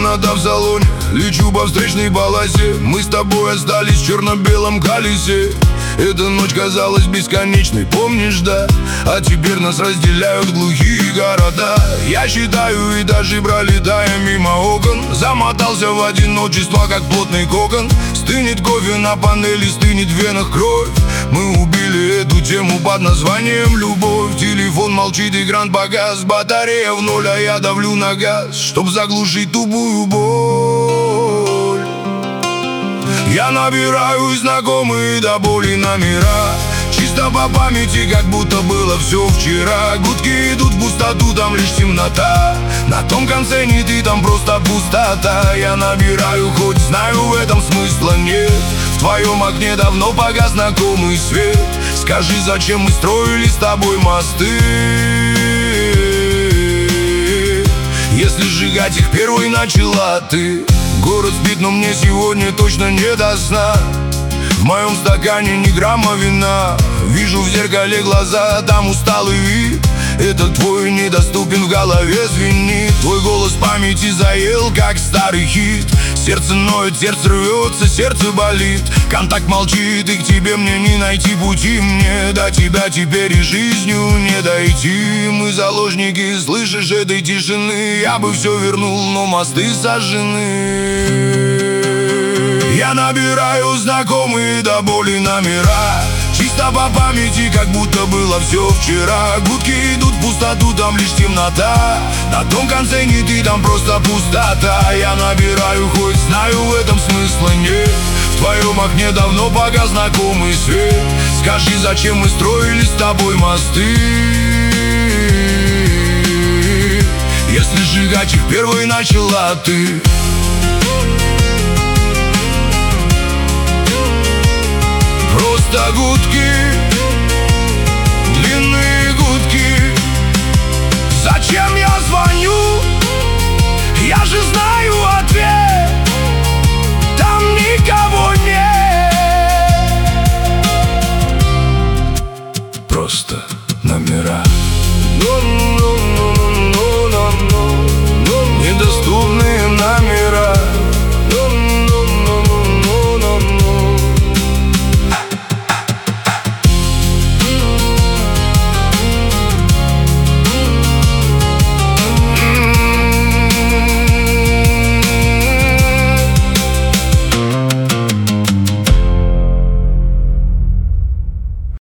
темнота в салоне, лечу по встречной полосе. Мы с тобой остались в черно-белом колесе. Эта ночь казалась бесконечной, помнишь, да? А теперь нас разделяют глухие города. Я считаю этажи, пролетая мимо окон. Замотался в одиночество, как плотный кокон. Стынет кофе на панели, стынет в венах кровь. Мы убили эту тему под названием любовь. Телефон молчит, экран погас, батарея в ноль, а я давлю на газ, чтоб заглушить тупую боль. Я набираю знакомые до боли номера, чисто по памяти, как будто было все вчера. Гудки идут в пустоту, там лишь темнота. На том конце не ты, там просто пустота. Я набираю, хоть знаю, в этом смысла нет. В твоем окне давно погас знакомый свет. Скажи, зачем мы строили с тобой мосты, если сжигать их первой начала ты? Город спит, но мне сегодня точно не до сна. В моем стакане ни грамма вина. Вижу в зеркале глаза, там усталый вид. Этот твой недоступен, в голове звенит. Твой голос памяти заел, как старый хит. Сердце ноет, сердце рвется, сердце болит. Контакт молчит, и к тебе мне не найти пути. Мне до тебя теперь и жизнью не дойти. Мы заложники, слышишь, этой тишины. Я бы все вернул, но мосты сожжены. Я набираю знакомые до боли номера, чисто по памяти, как будто было все вчера. Гудки идут в пустоту, там лишь темнота. На том конце не ты, там просто пустота. Я набираю, хоть знаю, в этом смысла нет. В твоем окне давно погас знакомый свет. Скажи, зачем мы строили с тобой мосты, если сжигать их первой начала ты? Просто гудки